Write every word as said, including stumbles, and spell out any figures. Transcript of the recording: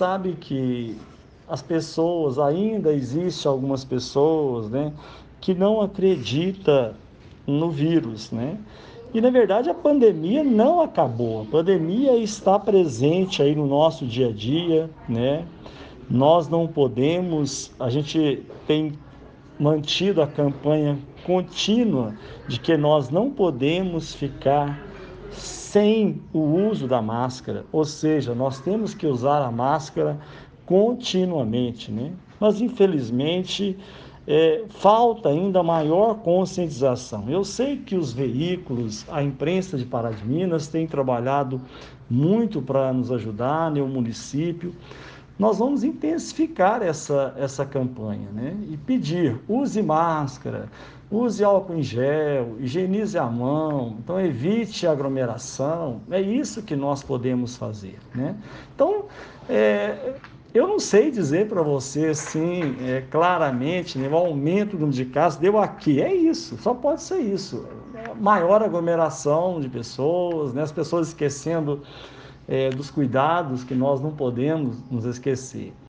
sabe que as pessoas, ainda existem algumas pessoas, né, que não acreditam no vírus, né? E na verdade a pandemia não acabou, a pandemia está presente aí no nosso dia a dia, né? Nós não podemos, a gente tem mantido a campanha contínua de que nós não podemos ficar sem o uso da máscara, ou seja, nós temos que usar a máscara continuamente, né? Mas infelizmente é, falta ainda maior conscientização. Eu sei que os veículos, a imprensa de Pará de Minas tem trabalhado muito para nos ajudar, né, o município. Nós vamos intensificar essa, essa campanha, né? E pedir, use máscara, use álcool em gel, higienize a mão, então evite aglomeração, é isso que nós podemos fazer, né? Então, é, eu não sei dizer para você, assim, é, claramente, né, o aumento do número de casos deu aqui, é isso, só pode ser isso, maior aglomeração de pessoas, né? As pessoas esquecendo é, dos cuidados que nós não podemos nos esquecer.